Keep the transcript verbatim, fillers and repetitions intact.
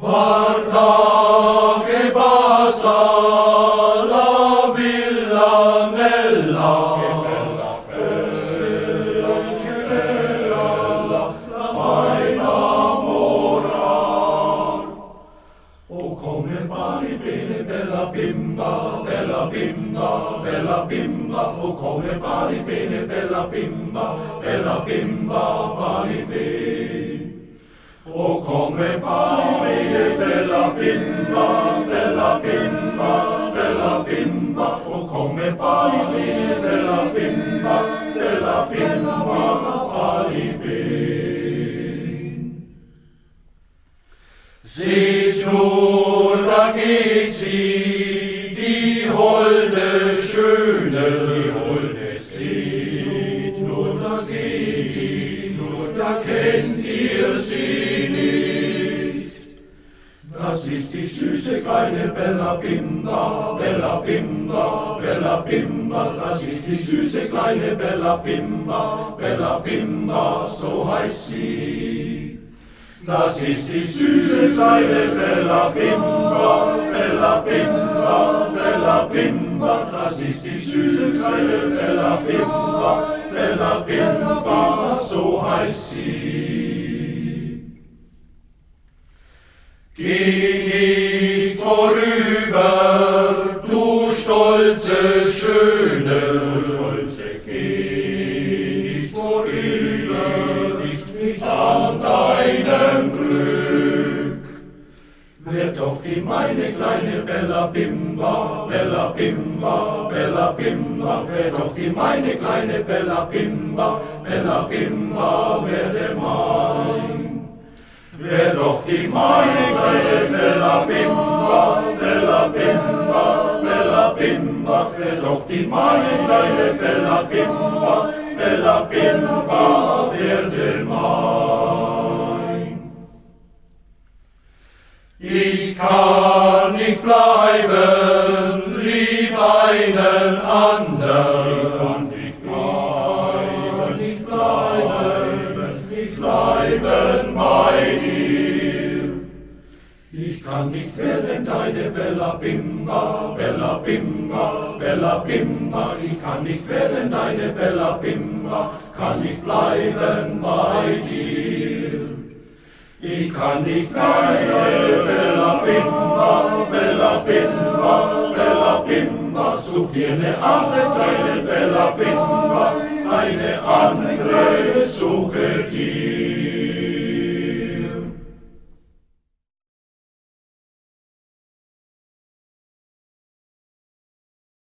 Guarda che passa la villanella, che bella, bella, che bella, la fai innamorar. Oh, come pari bene, bella bimba, bella bimba, bella bimba, oh, come pari bene, bella bimba, bella bimba, pari bene. Oh, come pari bene, bella bimba, bella bimba, bella bimba, oh, come pari bene, bella bimba, bella bimba, pari bene. Seht nur, da geht sie, die holde Schöne, die holde, seht nur, da seht sie, nur da kennt ihr sie. Das ist die süße kleine Bella Bimba, Bella Bimba, Bella Bimba. Das ist die süße kleine Bella Bimba, Bella Bimba, so heißt sie. Das ist die süße kleine Bella Bimba, Bella Bimba, Bella Bimba. Das ist die süße kleine Bella Bimba, Bella Bimba, so heißt sie. Geh nicht vorüber, du stolze Schöne, du stolze, geh nicht vorüber, nicht, nicht an deinem Glück. Werd doch die meine kleine Bella Bimba, Bella Bimba, Bella Bimba, werd doch die meine kleine Bella Bimba, Bella Bimba, werde mein. Wer doch die meine kleine Bella Bimba, Bella Bimba, Bella Bimba, wer doch die meine kleine Bella Bimba, Bella Bimba, werde mein. Ich kann nicht bleiben, lieb einen anderen, ich kann nicht bleiben, nicht bleiben bei dir. Ich kann nicht werden deine Bella Bimba, Bella Bimba, Bella Bimba. Ich kann nicht werden deine Bella Bimba, kann nicht bleiben bei dir. Ich kann nicht bleiben deine Bella Bimba, Bella Bimba, Bella Bimba. Such dir eine andere, deine Bella Bimba, eine andere suche dir.